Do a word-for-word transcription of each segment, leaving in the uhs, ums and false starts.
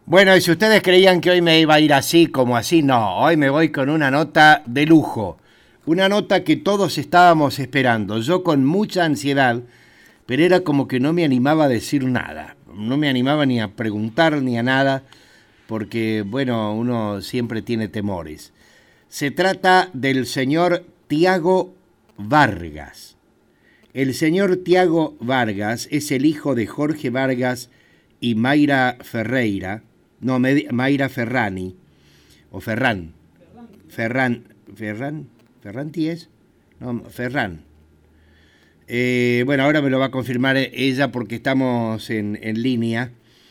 Bueno, y si ustedes creían que hoy me iba a ir así como así, no, hoy me voy con una nota de lujo, una nota que todos estábamos esperando, yo con mucha ansiedad, pero era como que no me animaba a decir nada, no me animaba ni a preguntar ni a nada, porque, bueno, uno siempre tiene temores. Se trata del señor Tiago Vargas. El señor Tiago Vargas es el hijo de Jorge Vargas y Mayra Ferreira, no, Mayra Ferrani, o Ferran, Ferran, Ferran, Ferranti es, no, Ferran. Eh, bueno, ahora me lo va a confirmar ella porque estamos en, en línea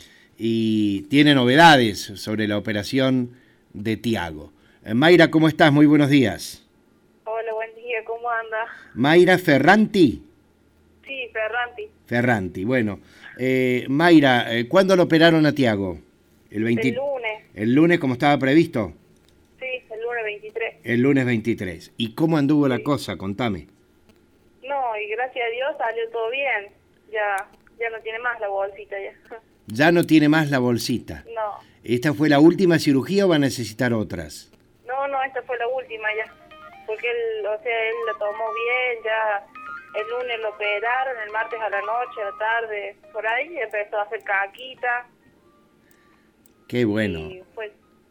y tiene novedades sobre la operación de Tiago. Eh, Mayra, ¿cómo estás? Muy buenos días. Hola, buen día, ¿cómo anda? Mayra Ferranti. Sí, Ferranti. Ferranti, bueno. Eh, Mayra, eh, ¿cuándo lo operaron a Tiago? El, veinte... el lunes. ¿El lunes como estaba previsto? Sí, el lunes veintitrés. El lunes veintitrés. ¿Y cómo anduvo sí. la cosa? Contame. No, y gracias a Dios salió todo bien. Ya, ya no tiene más la bolsita ya. Ya no tiene más la bolsita. No. ¿Esta fue la última cirugía o va a necesitar otras? No, no, esta fue la última ya. Porque él, o sea, él lo tomó bien, ya el lunes lo operaron, el martes a la noche, a la tarde, por ahí, empezó a hacer caquita. Qué bueno. Y pues,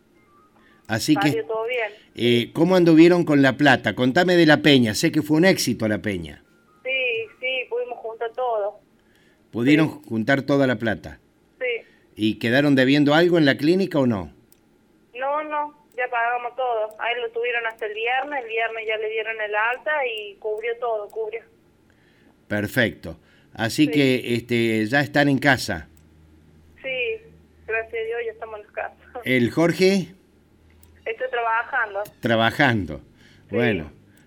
así salió que, todo bien. Eh, ¿cómo anduvieron con la plata? Contame de la peña, sé que fue un éxito la peña. Sí, sí, pudimos juntar todo. ¿Pudieron sí. juntar toda la plata? Sí. ¿Y quedaron debiendo algo en la clínica o no? No, no, ya pagamos todo. A él lo tuvieron hasta el viernes, el viernes ya le dieron el alta y cubrió todo, cubrió. Perfecto. Así sí. que este, ya están en casa. Sí, gracias a Dios ya estamos en casa. ¿El Jorge? Estoy trabajando. Trabajando. Sí. Bueno.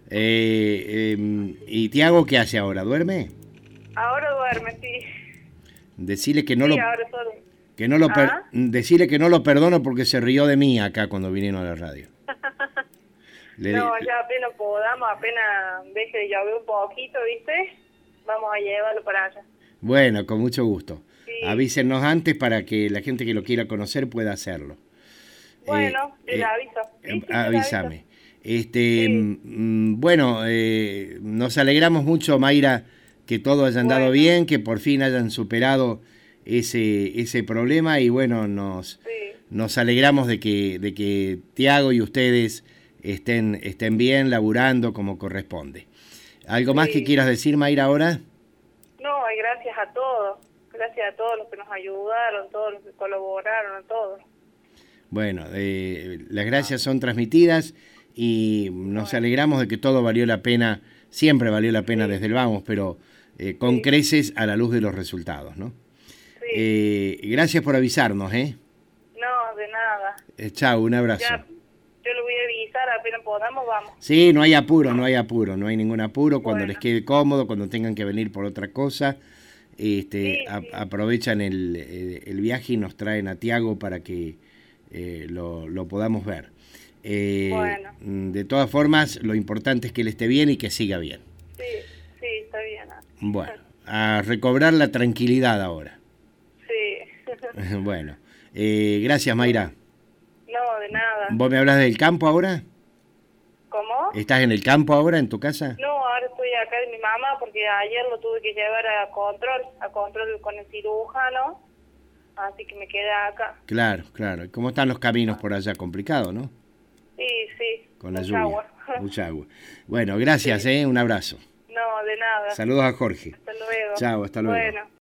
Eh, eh, ¿Y Tiago qué hace ahora? ¿Duerme? Ahora duerme, sí. Decile que no sí, lo... ahora solo. Que no lo per... ¿Ah? Decile que no lo perdono porque se rió de mí acá cuando vinieron a la radio. Le... No, ya apenas podamos, apenas deje de llover un poquito, ¿viste? Vamos a llevarlo para allá. Bueno, con mucho gusto. Sí. Avísenos antes para que la gente que lo quiera conocer pueda hacerlo. Bueno, eh, le eh, aviso. Sí, sí, avísame. Este, sí. mm, bueno, eh, nos alegramos mucho, Mayra, que todo haya andado bueno. bien, que por fin hayan superado ese ese problema y bueno, nos sí. nos alegramos de que de que Tiago y ustedes estén estén bien, laburando como corresponde. ¿Algo sí. más que quieras decir, Mayra, ahora? No, y gracias a todos, gracias a todos los que nos ayudaron, todos los que colaboraron, a todos. Bueno, eh, las gracias son transmitidas y nos bueno. alegramos de que todo valió la pena, siempre valió la pena sí. desde el vamos, pero eh, con sí. creces a la luz de los resultados, ¿no? Sí. Eh, gracias por avisarnos, ¿eh? No, de nada. Eh, chao, un abrazo. Ya, yo lo voy a avisar, apenas podamos, vamos. Sí, no hay apuro, no hay apuro, no hay ningún apuro. Cuando bueno. les quede cómodo, cuando tengan que venir por otra cosa, este, sí, a, sí. aprovechan el, el, el viaje y nos traen a Tiago para que eh, lo, lo podamos ver. Eh, bueno. De todas formas, lo importante es que él esté bien y que siga bien. Sí, sí, está bien. Bueno, a recobrar la tranquilidad ahora. Sí. Bueno, eh, gracias, Mayra. No, de nada. ¿Vos me hablas del campo ahora? ¿Cómo? ¿Estás en el campo ahora, en tu casa? No, ahora estoy acá de mi mamá porque ayer lo tuve que llevar a control, a control con el cirujano, así que me quedé acá. Claro, claro. ¿Cómo están los caminos por allá? Complicado, ¿no? Sí, sí. Con la mucha lluvia. Agua. Mucha agua. Bueno, gracias, sí. ¿eh? Un abrazo. No, de nada. Saludos a Jorge. Hasta luego. Chao, hasta luego. Bueno.